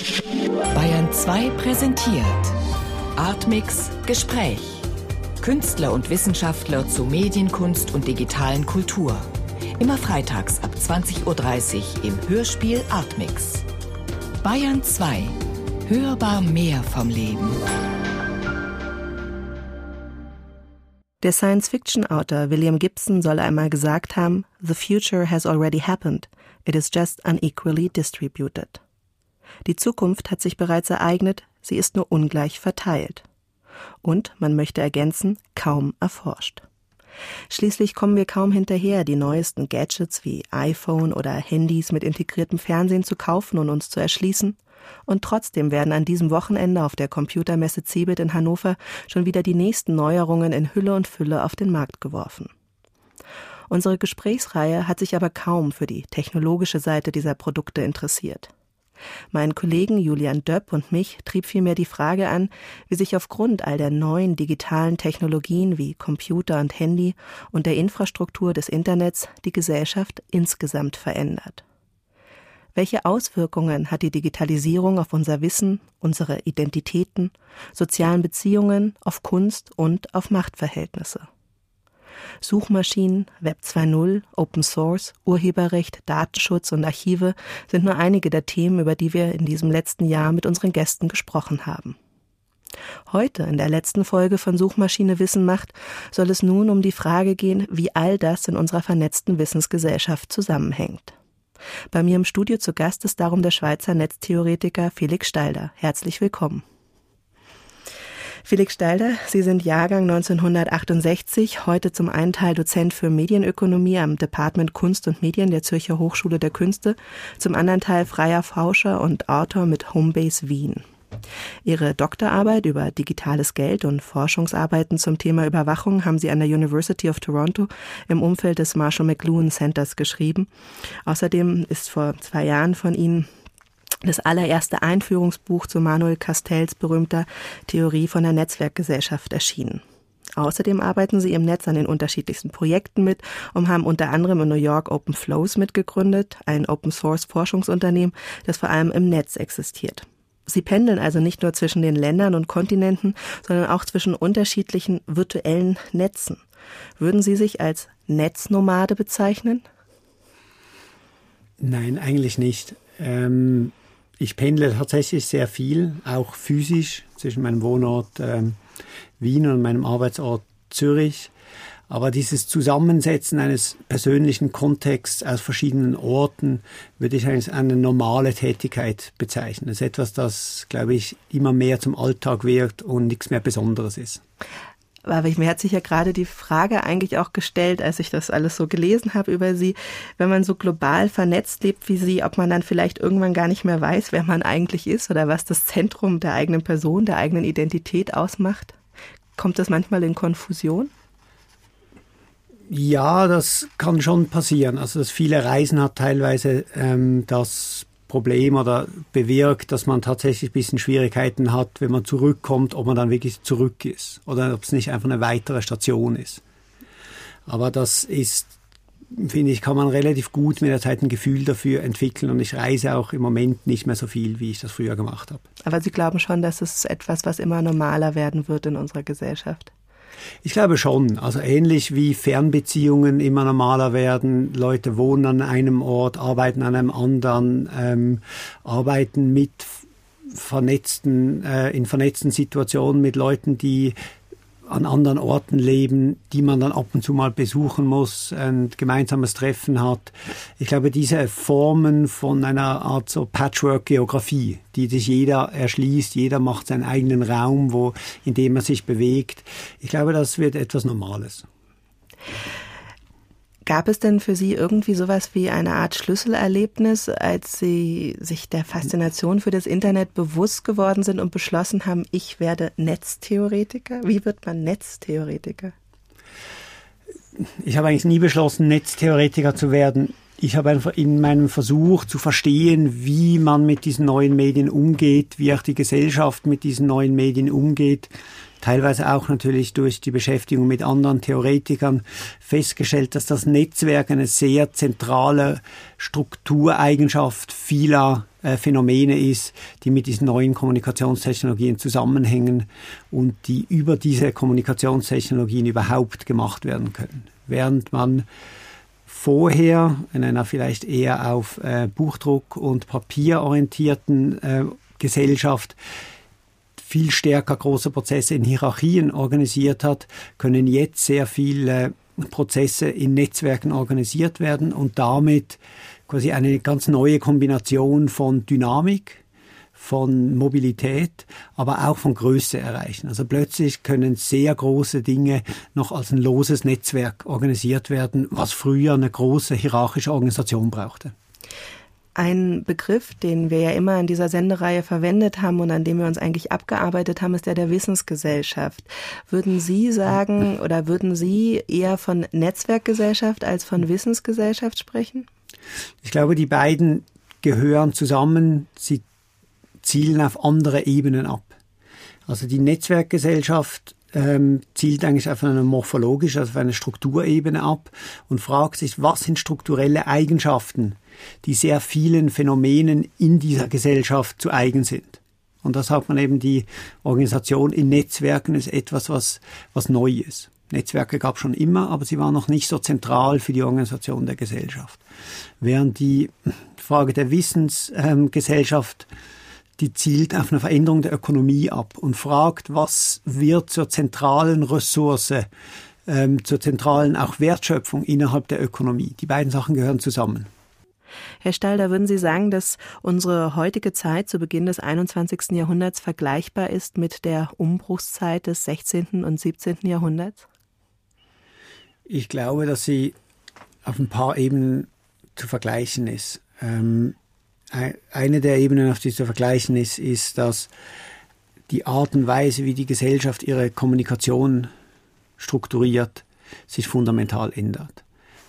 Bayern 2 präsentiert Artmix Gespräch. Künstler und Wissenschaftler zu Medienkunst und digitalen Kultur. Immer freitags ab 20:30 Uhr im Hörspiel Artmix. Bayern 2. Hörbar mehr vom Leben. Der Science-Fiction-Autor William Gibson soll einmal gesagt haben, "The future has already happened. It is just unequally distributed." Die Zukunft hat sich bereits ereignet, sie ist nur ungleich verteilt. Und, man möchte ergänzen, kaum erforscht. Schließlich kommen wir kaum hinterher, die neuesten Gadgets wie iPhone oder Handys mit integriertem Fernsehen zu kaufen und uns zu erschließen. Und trotzdem werden an diesem Wochenende auf der Computermesse CeBIT in Hannover schon wieder die nächsten Neuerungen in Hülle und Fülle auf den Markt geworfen. Unsere Gesprächsreihe hat sich aber kaum für die technologische Seite dieser Produkte interessiert. Meinen Kollegen Julian Döpp und mich trieb vielmehr die Frage an, wie sich aufgrund all der neuen digitalen Technologien wie Computer und Handy und der Infrastruktur des Internets die Gesellschaft insgesamt verändert. Welche Auswirkungen hat die Digitalisierung auf unser Wissen, unsere Identitäten, sozialen Beziehungen, auf Kunst und auf Machtverhältnisse? Suchmaschinen, Web 2.0, Open Source, Urheberrecht, Datenschutz und Archive sind nur einige der Themen, über die wir in diesem letzten Jahr mit unseren Gästen gesprochen haben. Heute, in der letzten Folge von Suchmaschine Wissen macht, soll es nun um die Frage gehen, wie all das in unserer vernetzten Wissensgesellschaft zusammenhängt. Bei mir im Studio zu Gast ist darum der Schweizer Netztheoretiker Felix Stalder. Herzlich willkommen. Felix Stalder, Sie sind Jahrgang 1968, heute zum einen Teil Dozent für Medienökonomie am Department Kunst und Medien der Zürcher Hochschule der Künste, zum anderen Teil freier Forscher und Autor mit Homebase Wien. Ihre Doktorarbeit über digitales Geld und Forschungsarbeiten zum Thema Überwachung haben Sie an der University of Toronto im Umfeld des Marshall McLuhan Centers geschrieben. Außerdem ist vor 2 Jahren von Ihnen das allererste Einführungsbuch zu Manuel Castells berühmter Theorie von der Netzwerkgesellschaft erschienen. Außerdem arbeiten Sie im Netz an den unterschiedlichsten Projekten mit und haben unter anderem in New York Open Flows mitgegründet, ein Open-Source-Forschungsunternehmen, das vor allem im Netz existiert. Sie pendeln also nicht nur zwischen den Ländern und Kontinenten, sondern auch zwischen unterschiedlichen virtuellen Netzen. Würden Sie sich als Netznomade bezeichnen? Nein, eigentlich nicht. Ich pendle tatsächlich sehr viel, auch physisch, zwischen meinem Wohnort Wien und meinem Arbeitsort Zürich. Aber dieses Zusammensetzen eines persönlichen Kontexts aus verschiedenen Orten würde ich als eine normale Tätigkeit bezeichnen. Das ist etwas, das, glaube ich, immer mehr zum Alltag wird und nichts mehr Besonderes ist. Aber mir hat sich ja gerade die Frage eigentlich auch gestellt, als ich das alles so gelesen habe über Sie, wenn man so global vernetzt lebt wie Sie, ob man dann vielleicht irgendwann gar nicht mehr weiß, wer man eigentlich ist oder was das Zentrum der eigenen Person, der eigenen Identität ausmacht. Kommt das manchmal in Konfusion? Ja, das kann schon passieren. Also das viele Reisen hat teilweise das Problem oder bewirkt, dass man tatsächlich ein bisschen Schwierigkeiten hat, wenn man zurückkommt, ob man dann wirklich zurück ist oder ob es nicht einfach eine weitere Station ist. Aber das ist, finde ich, kann man relativ gut mit der Zeit ein Gefühl dafür entwickeln und ich reise auch im Moment nicht mehr so viel, wie ich das früher gemacht habe. Aber Sie glauben schon, dass es etwas, was immer normaler werden wird in unserer Gesellschaft? Ich glaube schon. Also ähnlich wie Fernbeziehungen immer normaler werden. Leute wohnen an einem Ort, arbeiten an einem anderen, arbeiten mit in vernetzten Situationen mit Leuten, die an anderen Orten leben, die man dann ab und zu mal besuchen muss, ein gemeinsames Treffen hat. Ich glaube, diese Formen von einer Art so Patchwork-Geografie, die sich jeder erschließt, jeder macht seinen eigenen Raum, in dem er sich bewegt. Ich glaube, das wird etwas Normales. Gab es denn für Sie irgendwie sowas wie eine Art Schlüsselerlebnis, als Sie sich der Faszination für das Internet bewusst geworden sind und beschlossen haben, ich werde Netztheoretiker? Wie wird man Netztheoretiker? Ich habe eigentlich nie beschlossen, Netztheoretiker zu werden. Ich habe einfach in meinem Versuch zu verstehen, wie man mit diesen neuen Medien umgeht, wie auch die Gesellschaft mit diesen neuen Medien umgeht, teilweise auch natürlich durch die Beschäftigung mit anderen Theoretikern festgestellt, dass das Netzwerk eine sehr zentrale Struktureigenschaft vieler Phänomene ist, die mit diesen neuen Kommunikationstechnologien zusammenhängen und die über diese Kommunikationstechnologien überhaupt gemacht werden können. Während man vorher in einer vielleicht eher auf Buchdruck und Papier orientierten Gesellschaft viel stärker große Prozesse in Hierarchien organisiert hat, können jetzt sehr viele Prozesse in Netzwerken organisiert werden und damit quasi eine ganz neue Kombination von Dynamik, von Mobilität, aber auch von Größe erreichen. Also plötzlich können sehr große Dinge noch als ein loses Netzwerk organisiert werden, was früher eine große hierarchische Organisation brauchte. Ein Begriff, den wir ja immer in dieser Sendereihe verwendet haben und an dem wir uns eigentlich abgearbeitet haben, ist der Wissensgesellschaft. Würden Sie sagen oder würden Sie eher von Netzwerkgesellschaft als von Wissensgesellschaft sprechen? Ich glaube, die beiden gehören zusammen. Sie zielen auf andere Ebenen ab. Also die Netzwerkgesellschaft zielt eigentlich auf eine morphologische, also auf eine Strukturebene ab und fragt sich, was sind strukturelle Eigenschaften, die sehr vielen Phänomenen in dieser Gesellschaft zu eigen sind. Und das hat man eben, die Organisation in Netzwerken ist etwas, was neu ist. Netzwerke gab es schon immer, aber sie waren noch nicht so zentral für die Organisation der Gesellschaft. Während die Frage der Wissensgesellschaft die zielt auf eine Veränderung der Ökonomie ab und fragt, was wird zur zentralen Ressource, zur zentralen auch Wertschöpfung innerhalb der Ökonomie. Die beiden Sachen gehören zusammen. Herr Stalder, würden Sie sagen, dass unsere heutige Zeit zu Beginn des 21. Jahrhunderts vergleichbar ist mit der Umbruchszeit des 16. und 17. Jahrhunderts? Ich glaube, dass sie auf ein paar Ebenen zu vergleichen ist. Eine der Ebenen, auf die zu vergleichen ist, dass die Art und Weise, wie die Gesellschaft ihre Kommunikation strukturiert, sich fundamental ändert.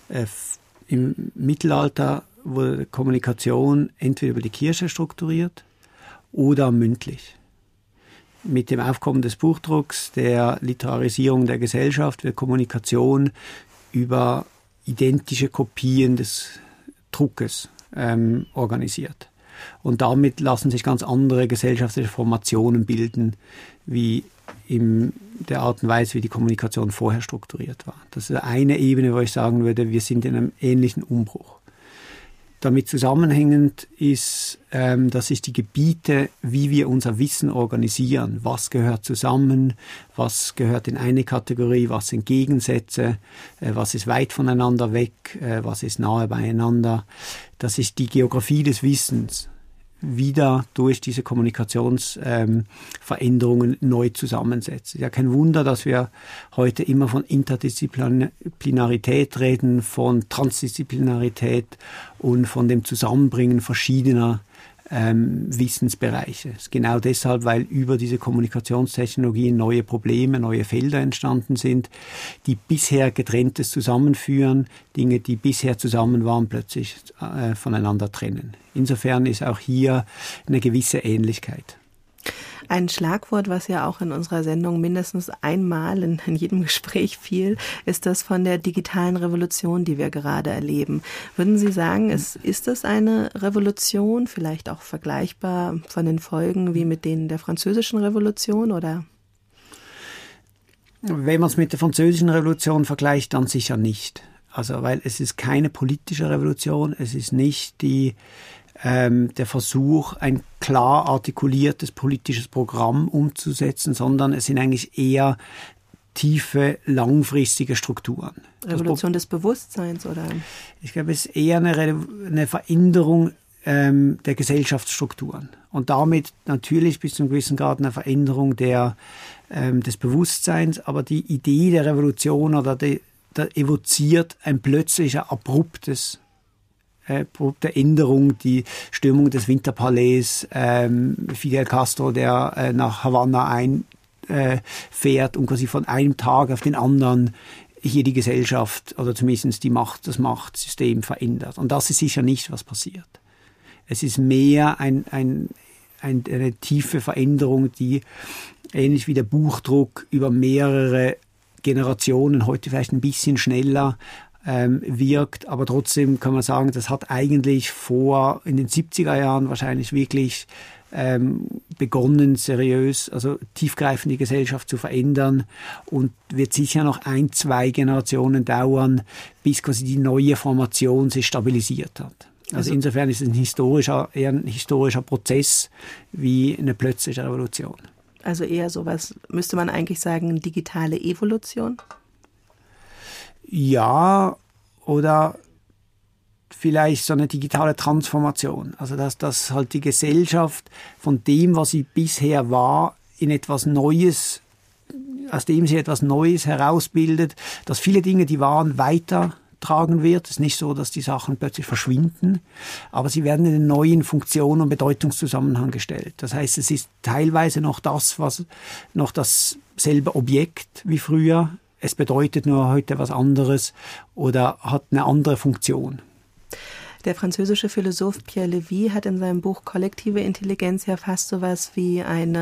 Im Mittelalter wurde Kommunikation entweder über die Kirche strukturiert oder mündlich. Mit dem Aufkommen des Buchdrucks, der Literarisierung der Gesellschaft, wird Kommunikation über identische Kopien des Druckes organisiert. Und damit lassen sich ganz andere gesellschaftliche Formationen bilden, wie in der Art und Weise, wie die Kommunikation vorher strukturiert war. Das ist eine Ebene, wo ich sagen würde, wir sind in einem ähnlichen Umbruch. Damit zusammenhängend ist, dass sich die Gebiete, wie wir unser Wissen organisieren, was gehört zusammen, was gehört in eine Kategorie, was sind Gegensätze, was ist weit voneinander weg, was ist nahe beieinander, dass sich die Geografie des Wissens wieder durch diese Kommunikationsveränderungen neu zusammensetzt. Es ist ja kein Wunder, dass wir heute immer von Interdisziplinarität reden, von Transdisziplinarität und von dem Zusammenbringen verschiedener Wissensbereiche. Das ist genau deshalb, weil über diese Kommunikationstechnologien neue Probleme, neue Felder entstanden sind, die bisher Getrenntes zusammenführen, Dinge, die bisher zusammen waren, plötzlich voneinander trennen. Insofern ist auch hier eine gewisse Ähnlichkeit. Ein Schlagwort, was ja auch in unserer Sendung mindestens einmal in jedem Gespräch fiel, ist das von der digitalen Revolution, die wir gerade erleben. Würden Sie sagen, ist es eine Revolution, vielleicht auch vergleichbar von den Folgen wie mit denen der Französischen Revolution, oder? Wenn man es mit der Französischen Revolution vergleicht, dann sicher nicht. Also, weil es ist keine politische Revolution, es ist nicht der Versuch, ein klar artikuliertes politisches Programm umzusetzen, sondern es sind eigentlich eher tiefe, langfristige Strukturen. Revolution des Bewusstseins, oder? Ich glaube, es ist eher eine Veränderung der Gesellschaftsstrukturen und damit natürlich bis zu einem gewissen Grad eine Veränderung des Bewusstseins, aber die Idee der Revolution oder der evoziert ein plötzlicher abrupte Änderung, die Stürmung des Winterpalais, Fidel Castro, der nach Havanna einfährt und quasi von einem Tag auf den anderen hier die Gesellschaft oder zumindest das Machtsystem verändert. Und das ist sicher nicht, was passiert. Es ist mehr eine tiefe Veränderung, die ähnlich wie der Buchdruck über mehrere Generationen, heute vielleicht ein bisschen schneller, wirkt. Aber trotzdem kann man sagen, das hat eigentlich in den 70er Jahren wahrscheinlich wirklich begonnen, seriös, also tiefgreifend die Gesellschaft zu verändern und wird sicher noch 1-2 Generationen dauern, bis quasi die neue Formation sich stabilisiert hat. Also insofern ist es eher ein historischer Prozess wie eine plötzliche Revolution. Also eher sowas, müsste man eigentlich sagen, digitale Evolution? Ja, oder vielleicht so eine digitale Transformation. Also dass halt die Gesellschaft von dem, was sie bisher war, in etwas Neues, aus dem sie etwas Neues herausbildet, dass viele Dinge, die waren, weitertragen wird. Es ist nicht so, dass die Sachen plötzlich verschwinden, aber sie werden in einen neuen Funktion- und Bedeutungszusammenhang gestellt. Das heißt, es ist teilweise noch dasselbe Objekt wie früher. Es bedeutet nur heute was anderes oder hat eine andere Funktion. Der französische Philosoph Pierre Lévy hat in seinem Buch Kollektive Intelligenz ja fast sowas wie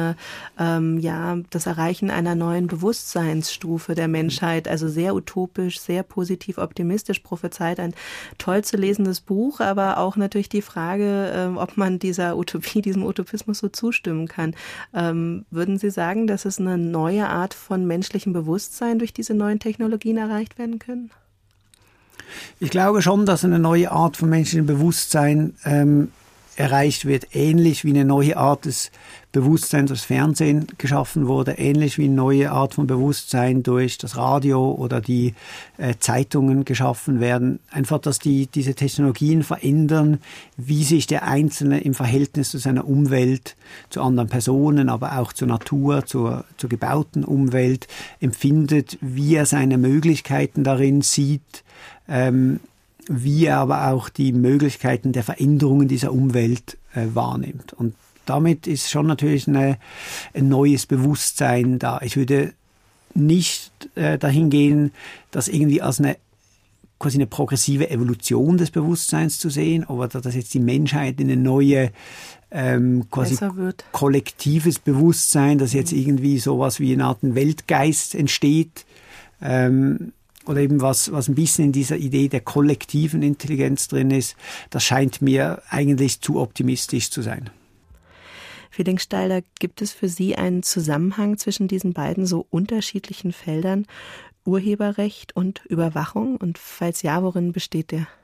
das Erreichen einer neuen Bewusstseinsstufe der Menschheit, also sehr utopisch, sehr positiv, optimistisch prophezeit. Ein toll zu lesendes Buch, aber auch natürlich die Frage, ob man dieser Utopie, diesem Utopismus so zustimmen kann. Würden Sie sagen, dass es eine neue Art von menschlichem Bewusstsein durch diese neuen Technologien erreicht werden können? Ich glaube schon, dass eine neue Art von menschlichem Bewusstsein erreicht wird, ähnlich wie eine neue Art des Bewusstseins durch das Fernsehen geschaffen wurde, ähnlich wie eine neue Art von Bewusstsein durch das Radio oder die Zeitungen geschaffen werden. Einfach, dass diese Technologien verändern, wie sich der Einzelne im Verhältnis zu seiner Umwelt, zu anderen Personen, aber auch zur Natur, zur gebauten Umwelt empfindet, wie er seine Möglichkeiten darin sieht, wie er aber auch die Möglichkeiten der Veränderungen dieser Umwelt wahrnimmt. Und damit ist schon natürlich ein neues Bewusstsein da. Ich würde nicht dahin gehen, das irgendwie als quasi eine progressive Evolution des Bewusstseins zu sehen, oder dass jetzt die Menschheit in eine neue quasi kollektives Bewusstsein, dass jetzt irgendwie sowas wie eine Art Weltgeist entsteht, oder eben was ein bisschen in dieser Idee der kollektiven Intelligenz drin ist, das scheint mir eigentlich zu optimistisch zu sein. Felix Stalder, gibt es für Sie einen Zusammenhang zwischen diesen beiden so unterschiedlichen Feldern, Urheberrecht und Überwachung? Und falls ja, worin besteht der?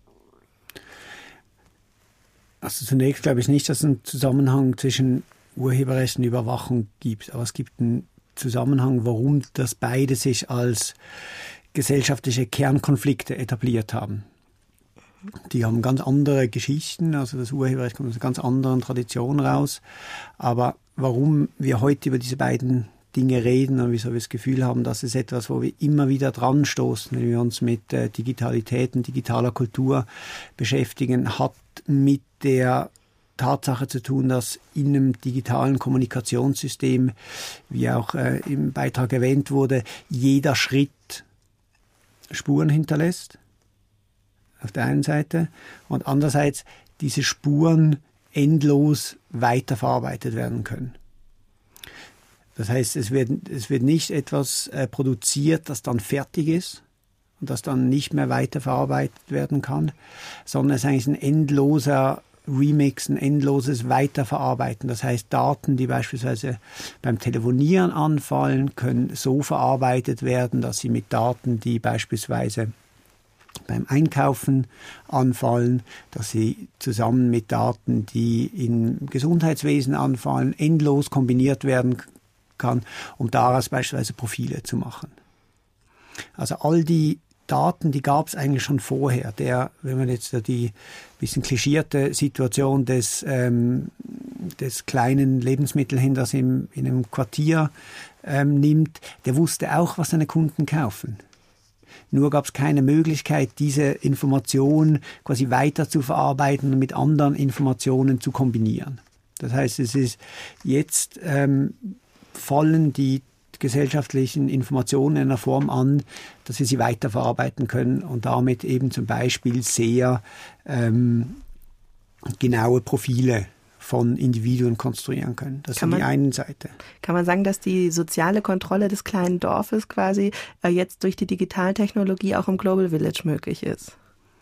Also zunächst glaube ich nicht, dass es einen Zusammenhang zwischen Urheberrecht und Überwachung gibt, aber es gibt einen Zusammenhang, warum das beide sich als gesellschaftliche Kernkonflikte etabliert haben. Die haben ganz andere Geschichten, also das Urheberrecht kommt aus einer ganz anderen Tradition raus. Aber warum wir heute über diese beiden Dinge reden und wieso wir das Gefühl haben, das ist etwas, wo wir immer wieder dran stoßen, wenn wir uns mit Digitalität und digitaler Kultur beschäftigen, hat mit der Tatsache zu tun, dass in einem digitalen Kommunikationssystem, wie auch im Beitrag erwähnt wurde, jeder Schritt Spuren hinterlässt, auf der einen Seite, und andererseits diese Spuren endlos weiterverarbeitet werden können. Das heißt, es wird nicht etwas produziert, das dann fertig ist und das dann nicht mehr weiterverarbeitet werden kann, sondern es ist eigentlich ein endloser Remix, ein endloses Weiterverarbeiten. Das heißt, Daten, die beispielsweise beim Telefonieren anfallen, können so verarbeitet werden, dass sie mit Daten, die beispielsweise beim Einkaufen anfallen, dass sie zusammen mit Daten, die im Gesundheitswesen anfallen, endlos kombiniert werden kann, um daraus beispielsweise Profile zu machen. Also all die Daten, die gab es eigentlich schon vorher. Wenn man jetzt die bisschen klischierte Situation des kleinen Lebensmittelhändlers in einem Quartier nimmt, der wusste auch, was seine Kunden kaufen. Nur gab es keine Möglichkeit, diese Information quasi weiter zu verarbeiten und mit anderen Informationen zu kombinieren. Das heißt, es ist jetzt fallen die gesellschaftlichen Informationen in einer Form an, dass wir sie weiterverarbeiten können und damit eben zum Beispiel sehr genaue Profile von Individuen konstruieren können. Das ist die eine Seite. Kann man sagen, dass die soziale Kontrolle des kleinen Dorfes quasi jetzt durch die Digitaltechnologie auch im Global Village möglich ist?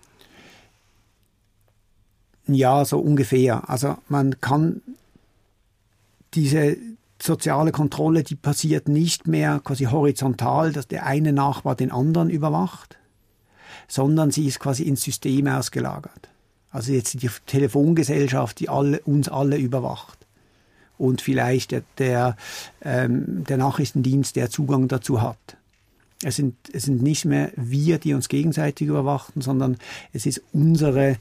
Ja, so ungefähr. Also man kann diese soziale Kontrolle, die passiert nicht mehr quasi horizontal, dass der eine Nachbar den anderen überwacht, sondern sie ist quasi ins System ausgelagert. Also jetzt die Telefongesellschaft, die uns alle überwacht. Und vielleicht der Nachrichtendienst, der Zugang dazu hat. Es sind nicht mehr wir, die uns gegenseitig überwachen, sondern es ist unsere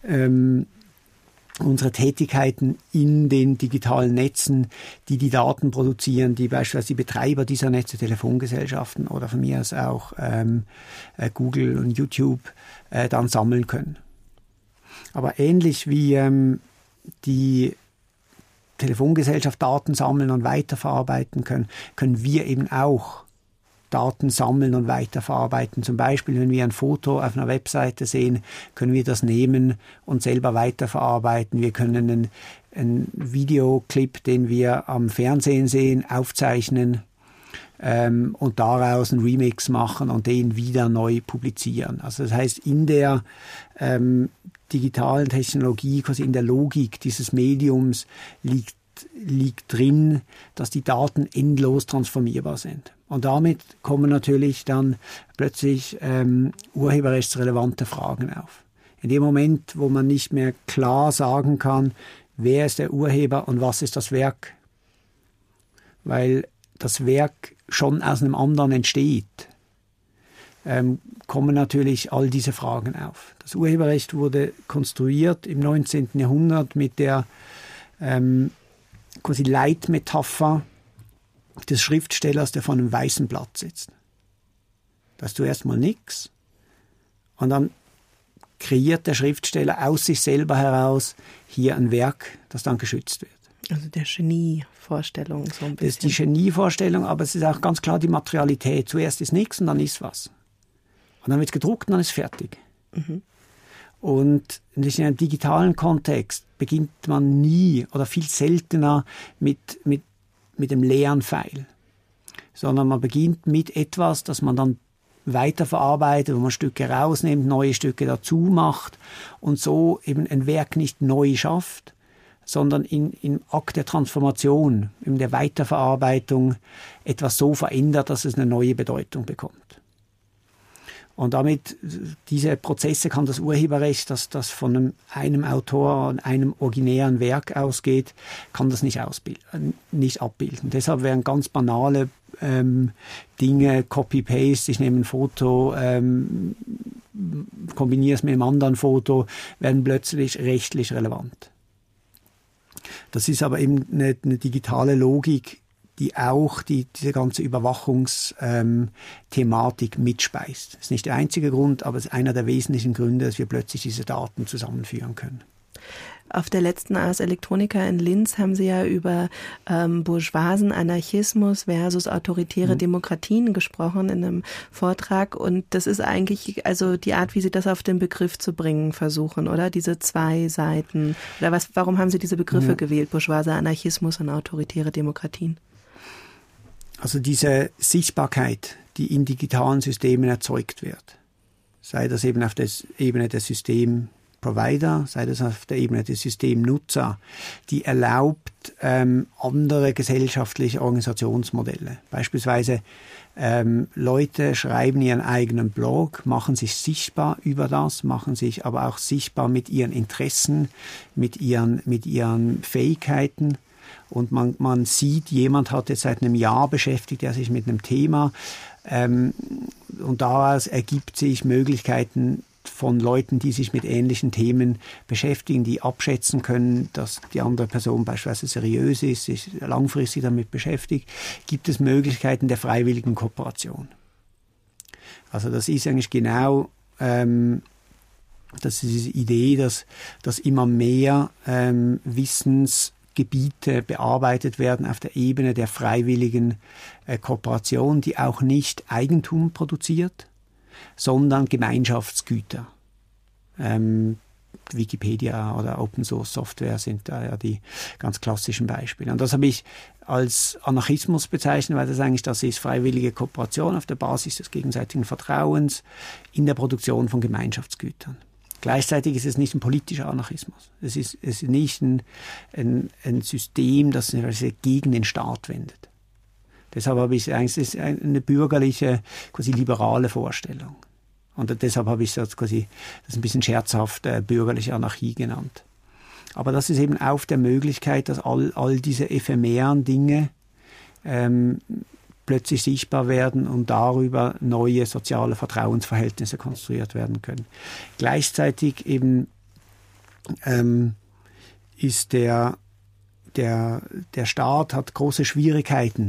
Tätigkeiten in den digitalen Netzen, die Daten produzieren, die beispielsweise die Betreiber dieser Netze, Telefongesellschaften oder von mir aus auch Google und YouTube dann sammeln können. Aber ähnlich wie die Telefongesellschaft Daten sammeln und weiterverarbeiten können wir eben auch Daten sammeln und weiterverarbeiten. Zum Beispiel, wenn wir ein Foto auf einer Webseite sehen, können wir das nehmen und selber weiterverarbeiten. Wir können einen Videoclip, den wir am Fernsehen sehen, aufzeichnen und daraus einen Remix machen und den wieder neu publizieren. Also das heißt, in der digitalen Technologie, quasi in der Logik dieses Mediums liegt drin, dass die Daten endlos transformierbar sind. Und damit kommen natürlich dann plötzlich urheberrechtsrelevante Fragen auf. In dem Moment, wo man nicht mehr klar sagen kann, wer ist der Urheber und was ist das Werk, weil das Werk schon aus einem anderen entsteht, kommen natürlich all diese Fragen auf. Das Urheberrecht wurde konstruiert im 19. Jahrhundert mit der quasi Leitmetapher des Schriftstellers, der vor einem weißen Blatt sitzt. Da ist zuerst mal nichts und dann kreiert der Schriftsteller aus sich selber heraus hier ein Werk, das dann geschützt wird. Also der Genievorstellung so ein bisschen. Das ist die Genievorstellung, aber es ist auch ganz klar die Materialität. Zuerst ist nichts und dann ist was. Und dann wird es gedruckt und dann ist es fertig. Mhm. Und in einem digitalen Kontext beginnt man nie oder viel seltener mit dem leeren Pfeil, sondern man beginnt mit etwas, das man dann weiterverarbeitet, wo man Stücke rausnimmt, neue Stücke dazu macht und so eben ein Werk nicht neu schafft, sondern im Akt der Transformation, in der Weiterverarbeitung etwas so verändert, dass es eine neue Bedeutung bekommt. Und damit, diese Prozesse kann das Urheberrecht, das von einem Autor und einem originären Werk ausgeht, kann das nicht abbilden. Deshalb wären ganz banale Dinge, Copy-Paste, ich nehme ein Foto, kombiniere es mit einem anderen Foto, werden plötzlich rechtlich relevant. Das ist aber eben eine digitale Logik, die auch diese ganze Überwachungsthematik mitspeist. Das ist nicht der einzige Grund, aber es ist einer der wesentlichen Gründe, dass wir plötzlich diese Daten zusammenführen können. Auf der letzten Ars Electronica in Linz haben Sie ja über bourgeoisen Anarchismus versus autoritäre Demokratien gesprochen in einem Vortrag. Und das ist eigentlich also die Art, wie Sie das auf den Begriff zu bringen versuchen, oder? Diese zwei Seiten. Oder warum haben Sie diese Begriffe gewählt, bourgeoiser Anarchismus und autoritäre Demokratien? Also diese Sichtbarkeit, die in digitalen Systemen erzeugt wird, sei das eben auf der Ebene der Systemprovider, sei das auf der Ebene der Systemnutzer, die erlaubt andere gesellschaftliche Organisationsmodelle. Beispielsweise Leute schreiben ihren eigenen Blog, machen sich sichtbar über das, machen sich aber auch sichtbar mit ihren Interessen, mit ihren Fähigkeiten. Und man sieht, jemand hat jetzt seit einem Jahr beschäftigt, er sich mit einem Thema und daraus ergibt sich Möglichkeiten von Leuten, die sich mit ähnlichen Themen beschäftigen, die abschätzen können, dass die andere Person beispielsweise seriös ist, sich langfristig damit beschäftigt, gibt es Möglichkeiten der freiwilligen Kooperation. Also das ist eigentlich genau das ist diese Idee, dass immer mehr Wissensgebiete bearbeitet werden auf der Ebene der freiwilligen Kooperation, die auch nicht Eigentum produziert, sondern Gemeinschaftsgüter. Wikipedia oder Open Source Software sind da ja die ganz klassischen Beispiele. Und das habe ich als Anarchismus bezeichnet, weil das ist freiwillige Kooperation auf der Basis des gegenseitigen Vertrauens in der Produktion von Gemeinschaftsgütern. Gleichzeitig ist es nicht ein politischer Anarchismus. Es ist nicht ein System, das sich gegen den Staat wendet. Deshalb habe ich eigentlich, es ist eine bürgerliche, quasi liberale Vorstellung. Und deshalb habe ich das ein bisschen scherzhaft bürgerliche Anarchie genannt. Aber das ist eben auf der Möglichkeit, dass all diese ephemeren Dinge plötzlich sichtbar werden und darüber neue soziale Vertrauensverhältnisse konstruiert werden können. Gleichzeitig eben ist der Staat hat große Schwierigkeiten,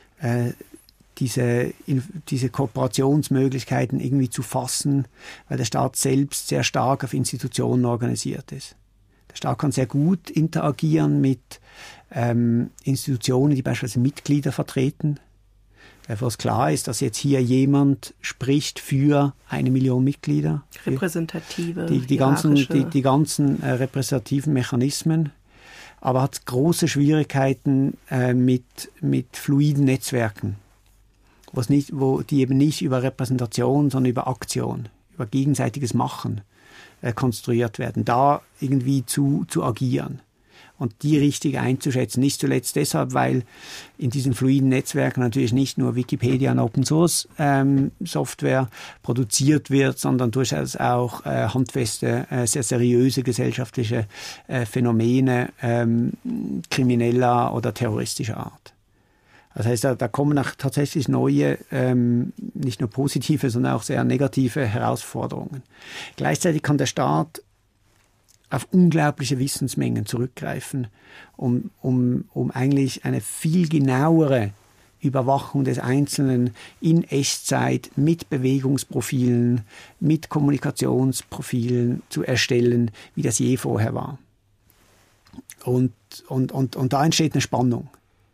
diese Kooperationsmöglichkeiten irgendwie zu fassen, weil der Staat selbst sehr stark auf Institutionen organisiert ist. Der Staat kann sehr gut interagieren mit Institutionen, die beispielsweise Mitglieder vertreten, wo es klar ist, dass jetzt hier jemand spricht für 1 Million Mitglieder. Repräsentative, die ganzen repräsentativen Mechanismen, aber hat große Schwierigkeiten mit fluiden Netzwerken, die eben nicht über Repräsentation, sondern über Aktion, über gegenseitiges Machen konstruiert werden, da irgendwie zu agieren und die richtig einzuschätzen. Nicht zuletzt deshalb, weil in diesen fluiden Netzwerken natürlich nicht nur Wikipedia und Open Source Software produziert wird, sondern durchaus auch handfeste, sehr seriöse gesellschaftliche Phänomene krimineller oder terroristischer Art. Das heißt, da kommen auch tatsächlich neue, nicht nur positive, sondern auch sehr negative Herausforderungen. Gleichzeitig kann der Staat auf unglaubliche Wissensmengen zurückgreifen, um eigentlich eine viel genauere Überwachung des Einzelnen in Echtzeit mit Bewegungsprofilen, mit Kommunikationsprofilen zu erstellen, wie das je vorher war. Und da entsteht eine Spannung,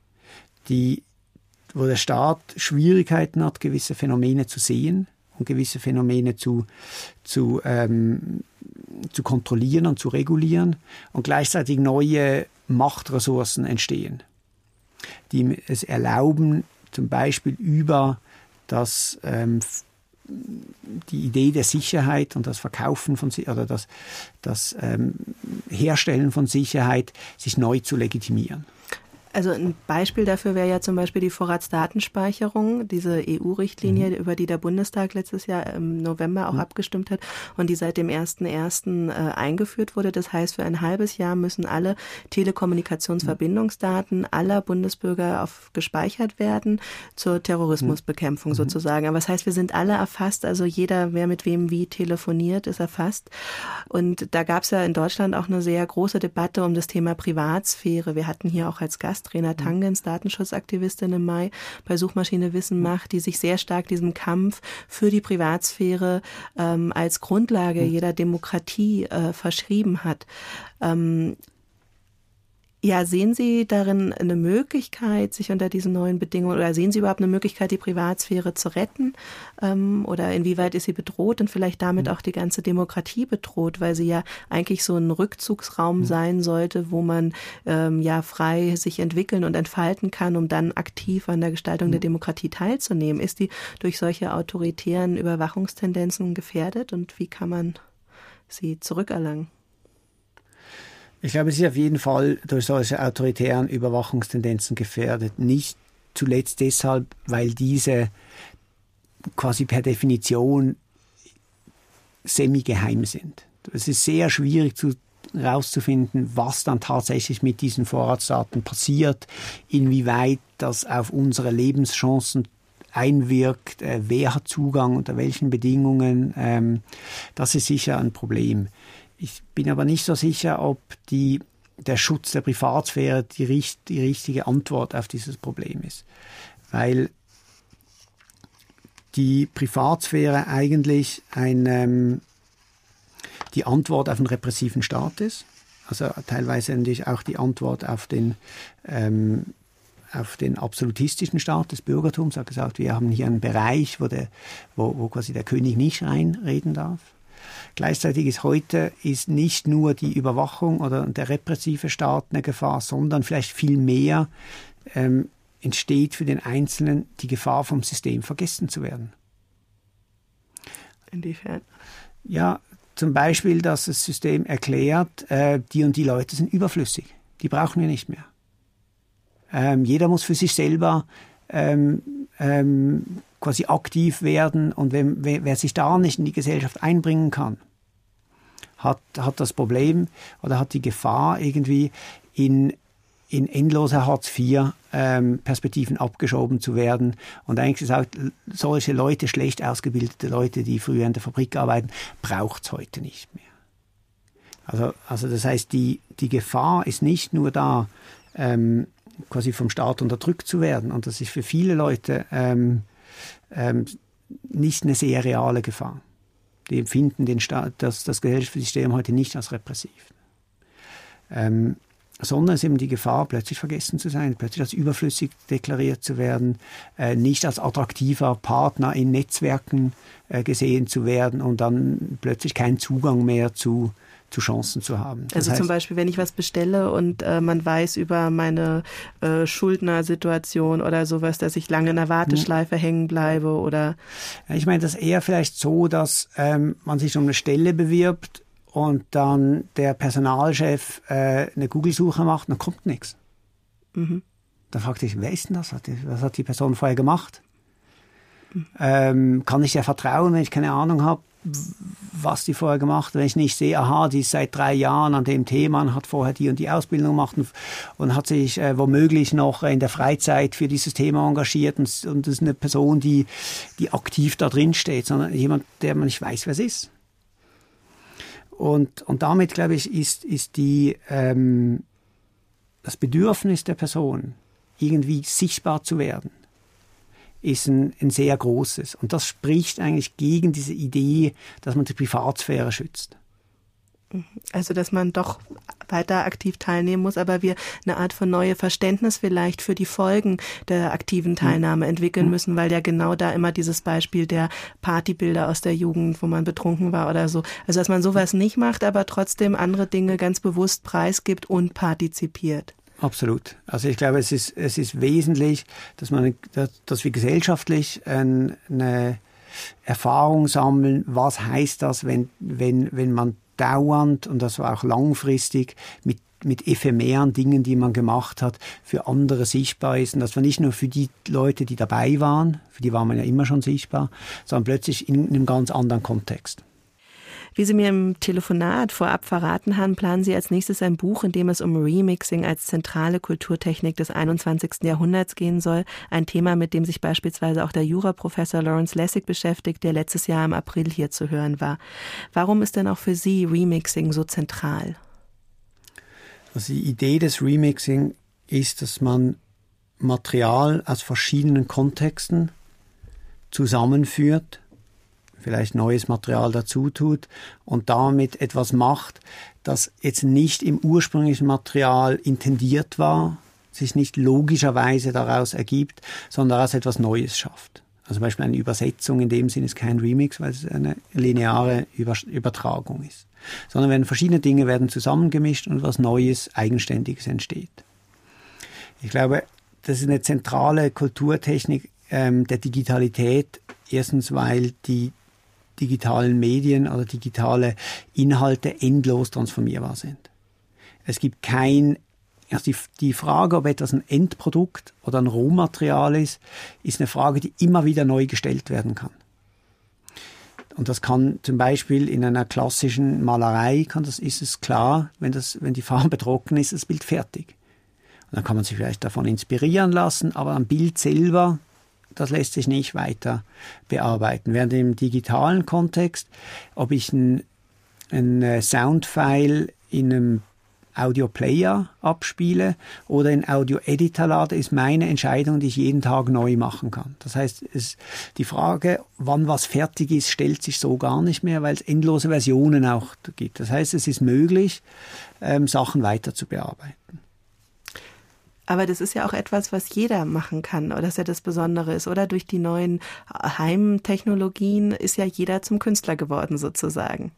wo der Staat Schwierigkeiten hat, gewisse Phänomene zu sehen und gewisse Phänomene zu kontrollieren und zu regulieren und gleichzeitig neue Machtressourcen entstehen, die es erlauben, zum Beispiel über die Idee der Sicherheit und das Verkaufen von oder das Herstellen von Sicherheit sich neu zu legitimieren. Also ein Beispiel dafür wäre ja zum Beispiel die Vorratsdatenspeicherung, diese EU-Richtlinie, über die der Bundestag letztes Jahr im November auch abgestimmt hat und die seit dem 1.1. Eingeführt wurde. Das heißt, für ein halbes Jahr müssen alle Telekommunikationsverbindungsdaten aller Bundesbürger gespeichert werden zur Terrorismusbekämpfung sozusagen. Aber das heißt, wir sind alle erfasst, also jeder, wer mit wem wie telefoniert, ist erfasst. Und da gab es ja in Deutschland auch eine sehr große Debatte um das Thema Privatsphäre. Wir hatten hier auch als Gast Rena Tangens, Datenschutzaktivistin im Mai bei Suchmaschine Wissen macht, die sich sehr stark diesem Kampf für die Privatsphäre als Grundlage jeder Demokratie verschrieben hat. Ja, sehen Sie darin eine Möglichkeit, sich unter diesen neuen Bedingungen, oder sehen Sie überhaupt eine Möglichkeit, die Privatsphäre zu retten? Oder inwieweit ist sie bedroht und vielleicht damit auch die ganze Demokratie bedroht, weil sie ja eigentlich so ein Rückzugsraum sein sollte, wo man frei sich entwickeln und entfalten kann, um dann aktiv an der Gestaltung der Demokratie teilzunehmen. Ist die durch solche autoritären Überwachungstendenzen gefährdet und wie kann man sie zurückerlangen? Ich glaube, es ist auf jeden Fall durch solche autoritären Überwachungstendenzen gefährdet. Nicht zuletzt deshalb, weil diese quasi per Definition semi-geheim sind. Es ist sehr schwierig herauszufinden, was dann tatsächlich mit diesen Vorratsdaten passiert, inwieweit das auf unsere Lebenschancen einwirkt, wer hat Zugang, unter welchen Bedingungen. Das ist sicher ein Problem. Ich bin aber nicht so sicher, ob der Schutz der Privatsphäre die richtige Antwort auf dieses Problem ist. Weil die Privatsphäre eigentlich die Antwort auf einen repressiven Staat ist. Also teilweise natürlich auch die Antwort auf den absolutistischen Staat des Bürgertums. Er hat gesagt, wir haben hier einen Bereich, wo quasi der König nicht reinreden darf. Gleichzeitig ist nicht nur die Überwachung oder der repressive Staat eine Gefahr, sondern vielleicht viel mehr entsteht für den Einzelnen die Gefahr, vom System vergessen zu werden. Inwiefern? Ja, zum Beispiel, dass das System erklärt, die und die Leute sind überflüssig. Die brauchen wir nicht mehr. Jeder muss für sich selber quasi aktiv werden, und wer sich da nicht in die Gesellschaft einbringen kann, hat das Problem oder hat die Gefahr, irgendwie in endlose Hartz-IV-Perspektiven abgeschoben zu werden. Und eigentlich ist auch solche Leute, schlecht ausgebildete Leute, die früher in der Fabrik arbeiten, braucht es heute nicht mehr. Also das heißt, die Gefahr ist nicht nur da, quasi vom Staat unterdrückt zu werden. Und das ist für viele Leute nicht eine sehr reale Gefahr. Die empfinden das gesellschaftliche System heute nicht als repressiv. Sondern es ist eben die Gefahr, plötzlich vergessen zu sein, plötzlich als überflüssig deklariert zu werden, nicht als attraktiver Partner in Netzwerken gesehen zu werden und dann plötzlich keinen Zugang mehr zu Chancen zu haben. Das heißt, zum Beispiel, wenn ich was bestelle und man weiß über meine Schuldnersituation oder sowas, dass ich lange in der Warteschleife hängen bleibe oder... Ich meine, das ist eher vielleicht so, dass man sich um eine Stelle bewirbt und dann der Personalchef eine Google-Suche macht, dann kommt nichts. Mhm. Dann fragt sich, wer ist denn das? Was hat die Person vorher gemacht? Kann ich der vertrauen, wenn ich keine Ahnung habe, was die vorher gemacht hat? Wenn ich nicht sehe, aha, die ist seit 3 Jahren an dem Thema und hat vorher die und die Ausbildung gemacht und hat sich womöglich noch in der Freizeit für dieses Thema engagiert, und das ist eine Person, die aktiv da drin steht, sondern jemand, der man nicht weiß, wer es ist. Und damit, glaube ich, ist das Bedürfnis der Person, irgendwie sichtbar zu werden, ist ein sehr großes. Und das spricht eigentlich gegen diese Idee, dass man die Privatsphäre schützt. Also, dass man doch weiter aktiv teilnehmen muss, aber wir eine Art von neue Verständnis vielleicht für die Folgen der aktiven Teilnahme entwickeln müssen, weil ja genau da immer dieses Beispiel der Partybilder aus der Jugend, wo man betrunken war oder so. Also, dass man sowas nicht macht, aber trotzdem andere Dinge ganz bewusst preisgibt und partizipiert. Absolut. Also ich glaube, es ist wesentlich, dass wir gesellschaftlich eine Erfahrung sammeln, was heißt das, wenn man dauernd, und das war auch langfristig, mit ephemeren Dingen, die man gemacht hat, für andere sichtbar ist. Und das war nicht nur für die Leute, die dabei waren, für die war man ja immer schon sichtbar, sondern plötzlich in einem ganz anderen Kontext. Wie Sie mir im Telefonat vorab verraten haben, planen Sie als nächstes ein Buch, in dem es um Remixing als zentrale Kulturtechnik des 21. Jahrhunderts gehen soll. Ein Thema, mit dem sich beispielsweise auch der Juraprofessor Lawrence Lessig beschäftigt, der letztes Jahr im April hier zu hören war. Warum ist denn auch für Sie Remixing so zentral? Also die Idee des Remixing ist, dass man Material aus verschiedenen Kontexten zusammenführt, vielleicht neues Material dazu tut und damit etwas macht, das jetzt nicht im ursprünglichen Material intendiert war, sich nicht logischerweise daraus ergibt, sondern daraus etwas Neues schafft. Also zum Beispiel eine Übersetzung in dem Sinne ist kein Remix, weil es eine lineare Übertragung ist. Sondern verschiedene Dinge werden zusammengemischt und etwas Neues, Eigenständiges entsteht. Ich glaube, das ist eine zentrale Kulturtechnik der Digitalität. Erstens, weil die digitalen Medien oder digitale Inhalte endlos transformierbar sind. Es gibt die Frage, ob etwas ein Endprodukt oder ein Rohmaterial ist eine Frage, die immer wieder neu gestellt werden kann. Und das kann zum Beispiel in einer klassischen Malerei, ist es klar, wenn die Farbe trocken ist, das Bild fertig. Und dann kann man sich vielleicht davon inspirieren lassen, aber am Bild selber, das lässt sich nicht weiter bearbeiten. Während im digitalen Kontext, ob ich ein Soundfile in einem Audio-Player abspiele oder in Audio-Editor lade, ist meine Entscheidung, die ich jeden Tag neu machen kann. Das heißt, die Frage, wann was fertig ist, stellt sich so gar nicht mehr, weil es endlose Versionen auch gibt. Das heißt, es ist möglich, Sachen weiter zu bearbeiten. Aber das ist ja auch etwas, was jeder machen kann, oder dass ja das Besondere ist, oder? Durch die neuen Heimtechnologien ist ja jeder zum Künstler geworden, sozusagen.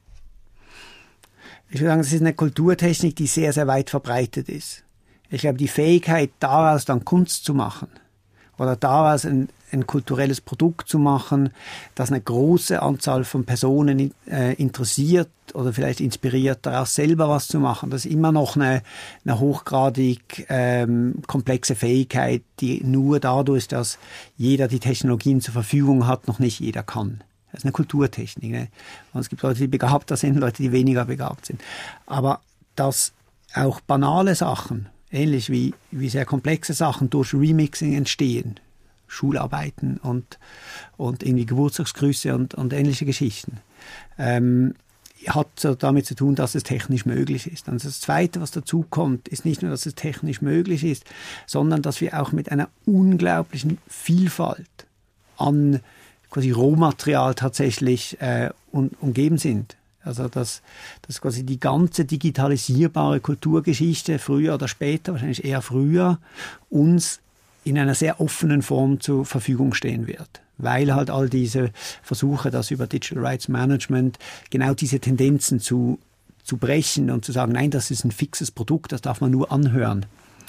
Ich würde sagen, es ist eine Kulturtechnik, die sehr, sehr weit verbreitet ist. Ich glaube, die Fähigkeit, daraus dann Kunst zu machen oder daraus ein kulturelles Produkt zu machen, das eine große Anzahl von Personen interessiert oder vielleicht inspiriert, daraus selber was zu machen, das ist immer noch eine hochgradig komplexe Fähigkeit, die nur dadurch, dass jeder die Technologien zur Verfügung hat, noch nicht jeder kann. Das ist eine Kulturtechnik. Ne? Und es gibt Leute, die begabter sind, Leute, die weniger begabt sind. Aber dass auch banale Sachen, ähnlich wie sehr komplexe Sachen durch Remixing entstehen, Schularbeiten und irgendwie Geburtstagsgrüße und ähnliche Geschichten, hat so damit zu tun, dass es technisch möglich ist. Und das Zweite, was dazu kommt, ist nicht nur, dass es technisch möglich ist, sondern dass wir auch mit einer unglaublichen Vielfalt an quasi Rohmaterial tatsächlich umgeben sind. Also dass quasi die ganze digitalisierbare Kulturgeschichte früher oder später, wahrscheinlich eher früher, uns in einer sehr offenen Form zur Verfügung stehen wird. Weil halt all diese Versuche, das über Digital Rights Management genau diese Tendenzen zu brechen und zu sagen, nein, das ist ein fixes Produkt, das darf man nur anhören,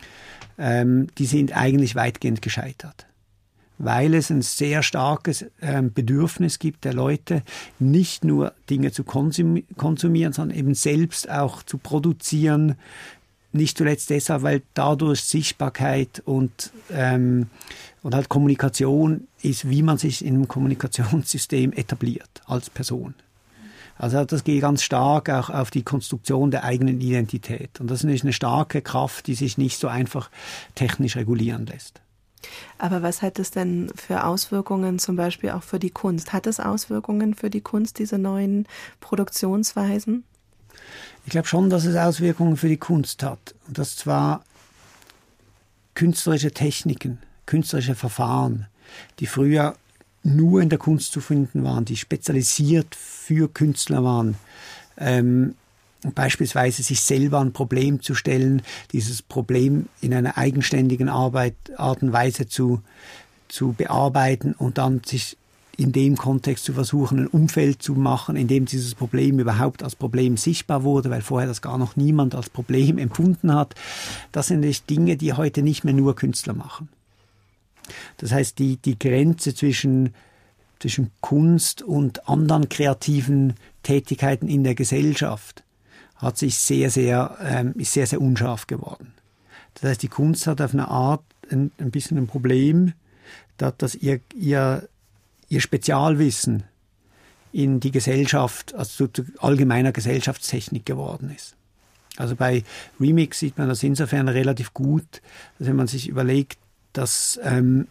die sind eigentlich weitgehend gescheitert. Weil es ein sehr starkes Bedürfnis gibt der Leute, nicht nur Dinge zu konsumieren, sondern eben selbst auch zu produzieren. Nicht zuletzt deshalb, weil dadurch Sichtbarkeit und halt Kommunikation ist, wie man sich in einem Kommunikationssystem etabliert als Person. Also das geht ganz stark auch auf die Konstruktion der eigenen Identität. Und das ist natürlich eine starke Kraft, die sich nicht so einfach technisch regulieren lässt. Aber was hat es denn für Auswirkungen zum Beispiel auch für die Kunst? Hat es Auswirkungen für die Kunst, diese neuen Produktionsweisen? Ich glaube schon, dass es Auswirkungen für die Kunst hat. Und das zwar künstlerische Techniken, künstlerische Verfahren, die früher nur in der Kunst zu finden waren, die spezialisiert für Künstler waren, beispielsweise sich selber ein Problem zu stellen, dieses Problem in einer eigenständigen Art und Weise zu bearbeiten und dann sich in dem Kontext zu versuchen, ein Umfeld zu machen, in dem dieses Problem überhaupt als Problem sichtbar wurde, weil vorher das gar noch niemand als Problem empfunden hat. Das sind natürlich Dinge, die heute nicht mehr nur Künstler machen. Das heißt, die Grenze zwischen Kunst und anderen kreativen Tätigkeiten in der Gesellschaft hat sich ist sehr, sehr unscharf geworden. Das heißt, die Kunst hat auf eine Art ein bisschen ein Problem, dass ihr Spezialwissen in die Gesellschaft, also zu allgemeiner Gesellschaftstechnik geworden ist. Also bei Remix sieht man das insofern relativ gut, dass wenn man sich überlegt, dass in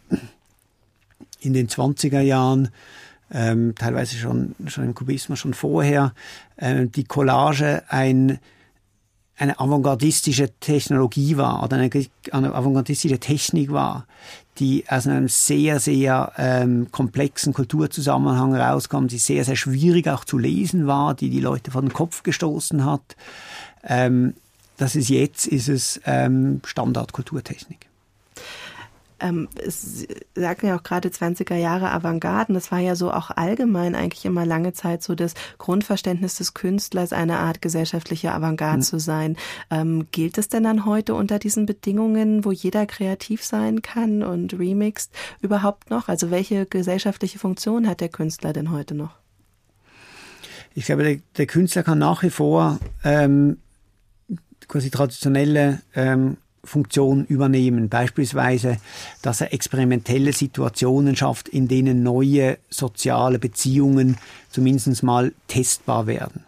den 20er Jahren teilweise schon im Kubismus, schon vorher, die Collage eine avantgardistische Technologie war oder eine avantgardistische Technik war, die aus einem sehr, sehr komplexen Kulturzusammenhang rauskam, die sehr, sehr schwierig auch zu lesen war, die Leute vor den Kopf gestoßen hat. Jetzt ist es Standardkulturtechnik. Es sagen ja auch gerade 20er Jahre Avantgarden, das war ja so auch allgemein eigentlich immer lange Zeit so das Grundverständnis des Künstlers, eine Art gesellschaftliche Avantgarde zu sein. Gilt es denn dann heute unter diesen Bedingungen, wo jeder kreativ sein kann und remixt, überhaupt noch? Also welche gesellschaftliche Funktion hat der Künstler denn heute noch? Ich glaube, der Künstler kann nach wie vor quasi traditionelle Funktion übernehmen. Beispielsweise, dass er experimentelle Situationen schafft, in denen neue soziale Beziehungen zumindest mal testbar werden.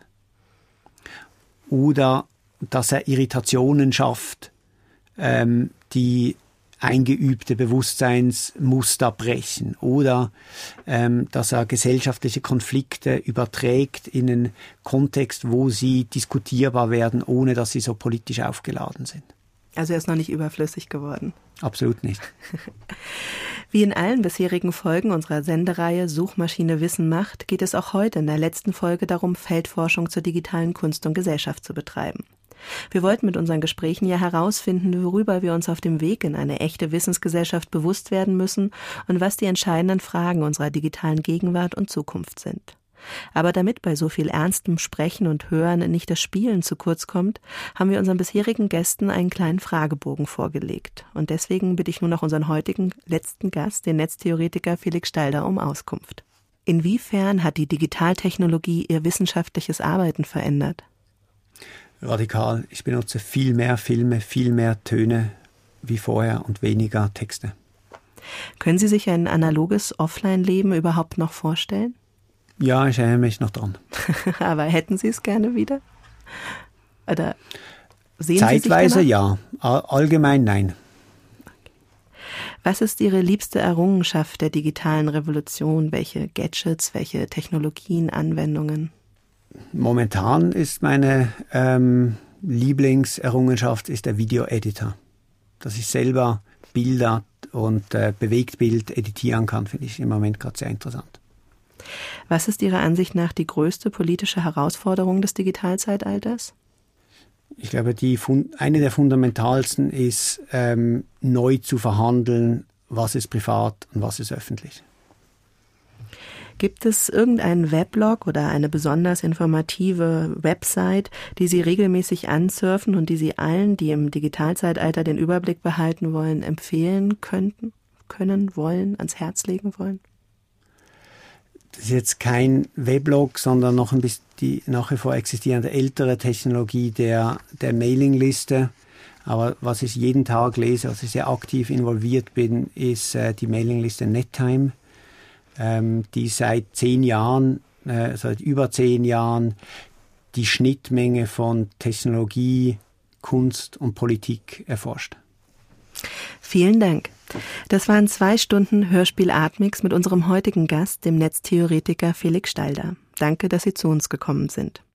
Oder dass er Irritationen schafft, die eingeübte Bewusstseinsmuster brechen. Oder dass er gesellschaftliche Konflikte überträgt in einen Kontext, wo sie diskutierbar werden, ohne dass sie so politisch aufgeladen sind. Also er ist noch nicht überflüssig geworden. Absolut nicht. Wie in allen bisherigen Folgen unserer Sendereihe Suchmaschine Wissen macht, geht es auch heute in der letzten Folge darum, Feldforschung zur digitalen Kunst und Gesellschaft zu betreiben. Wir wollten mit unseren Gesprächen ja herausfinden, worüber wir uns auf dem Weg in eine echte Wissensgesellschaft bewusst werden müssen und was die entscheidenden Fragen unserer digitalen Gegenwart und Zukunft sind. Aber damit bei so viel ernstem Sprechen und Hören nicht das Spielen zu kurz kommt, haben wir unseren bisherigen Gästen einen kleinen Fragebogen vorgelegt. Und deswegen bitte ich nun noch unseren heutigen letzten Gast, den Netztheoretiker Felix Stalder, um Auskunft. Inwiefern hat die Digitaltechnologie Ihr wissenschaftliches Arbeiten verändert? Radikal. Ich benutze viel mehr Filme, viel mehr Töne wie vorher und weniger Texte. Können Sie sich ein analoges Offline-Leben überhaupt noch vorstellen? Ja, ich erinnere mich noch dran. Aber hätten Sie es gerne wieder? Oder sehen Zeitweise Sie sich ja, allgemein nein. Was ist Ihre liebste Errungenschaft der digitalen Revolution? Welche Gadgets, welche Technologien, Anwendungen? Momentan ist meine Lieblingserrungenschaft ist der Video-Editor. Dass ich selber Bilder und Bewegtbild editieren kann, finde ich im Moment gerade sehr interessant. Was ist Ihrer Ansicht nach die größte politische Herausforderung des Digitalzeitalters? Ich glaube, eine der fundamentalsten ist, neu zu verhandeln, was ist privat und was ist öffentlich. Gibt es irgendeinen Weblog oder eine besonders informative Website, die Sie regelmäßig ansurfen und die Sie allen, die im Digitalzeitalter den Überblick behalten wollen, empfehlen wollen, ans Herz legen wollen? Das ist jetzt kein Weblog, sondern noch ein bisschen die nach wie vor existierende ältere Technologie der Mailingliste. Aber was ich jeden Tag lese, was ich sehr aktiv involviert bin, ist die Mailingliste NetTime, die seit über 10 Jahren die Schnittmenge von Technologie, Kunst und Politik erforscht. Vielen Dank. Das waren 2 Stunden Hörspiel Artmix mit unserem heutigen Gast, dem Netztheoretiker Felix Stalder. Danke, dass Sie zu uns gekommen sind.